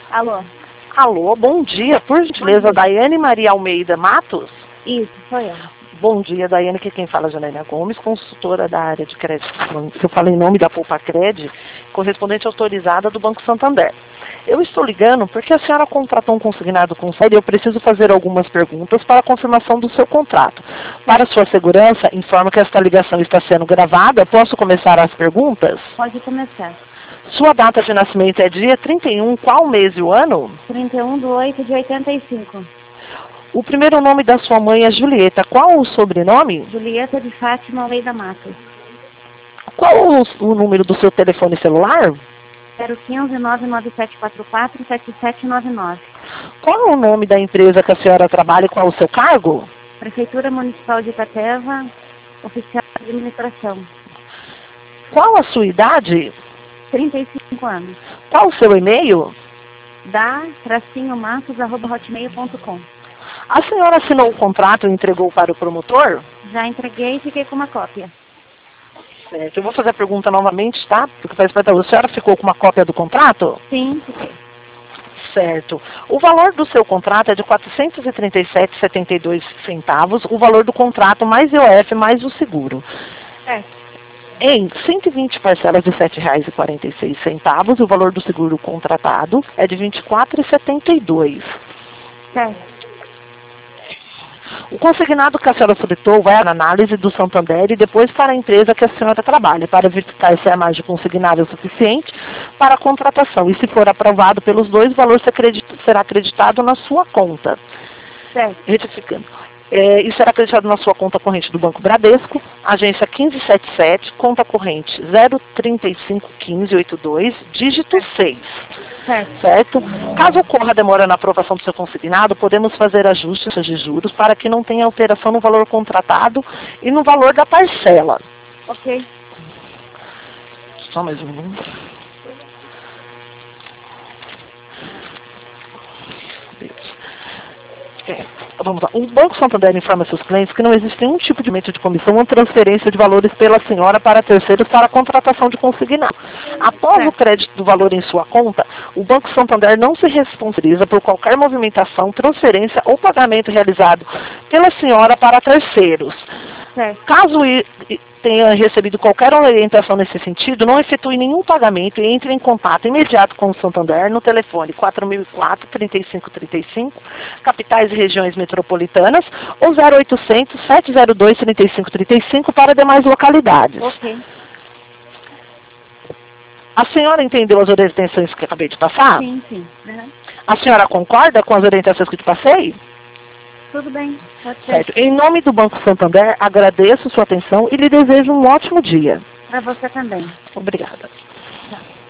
Alô? Alô, bom dia. Por gentileza, Daiane Maria Almeida Matos? Isso, sou eu. Bom dia, Daiane, que quem fala é Janaína Gomes, consultora da área de crédito. Se eu falei em nome da Poupa-Cred, correspondente autorizada do Banco Santander. Eu estou ligando porque a senhora contratou um consignado com série e eu preciso fazer algumas perguntas para a confirmação do seu contrato. Para sua segurança, informo que esta ligação está sendo gravada. Posso começar as perguntas? Pode começar. Sua data de nascimento é dia 31, qual mês e o ano? 31/8/85. O primeiro nome da sua mãe é Julieta. Qual o sobrenome? Julieta de Fátima Almeida Matos. Qual o número do seu telefone celular? 015-99744-7799. Qual é o nome da empresa que a senhora trabalha e qual o seu cargo? Prefeitura Municipal de Itapeva, oficial de administração. Qual a sua idade? 35 anos. Qual o seu e-mail? da-matos@hotmail.com. A senhora assinou o contrato e entregou para o promotor? Já entreguei e fiquei com uma cópia. Certo. Eu vou fazer a pergunta novamente, tá? Porque faz parte da... A senhora ficou com uma cópia do contrato? Sim, fiquei. Certo. O valor do seu contrato é de R$ 437,72, o valor do contrato mais IOF mais o seguro. Em 120 parcelas de R$ 7,46, o valor do seguro contratado é de R$ 24,72. Certo. O consignado que a senhora solicitou vai à análise do Santander e depois para a empresa que a senhora trabalha, para verificar se a margem consignável é suficiente para a contratação. E se for aprovado pelos dois, o valor será acreditado na sua conta. Certo. Retificando. E será acreditado na sua conta corrente do Banco Bradesco, agência 1577, conta corrente 0351582, dígito 6. Certo? Caso ocorra demora na aprovação do seu consignado, podemos fazer ajustes de juros para que não tenha alteração no valor contratado e no valor da parcela. Ok. Só mais um minuto. Vamos lá. O Banco Santander informa seus clientes que não existe nenhum tipo de aumento de comissão ou transferência de valores pela senhora para terceiros para a contratação de consignado. Após o crédito do valor em sua conta, o Banco Santander não se responsabiliza por qualquer movimentação, transferência ou pagamento realizado pela senhora para terceiros. Caso tenha recebido qualquer orientação nesse sentido, não efetue nenhum pagamento e entre em contato imediato com o Santander no telefone 4004-3535, capitais e regiões metropolitanas, ou 0800-702-3535 para demais localidades. Ok. A senhora entendeu as orientações que acabei de passar? Sim, sim. Uhum. A senhora concorda com as orientações que te passei? Tudo bem, pode ser. Certo. Em nome do Banco Santander, agradeço sua atenção e lhe desejo um ótimo dia. Para você também. Obrigada. Tchau.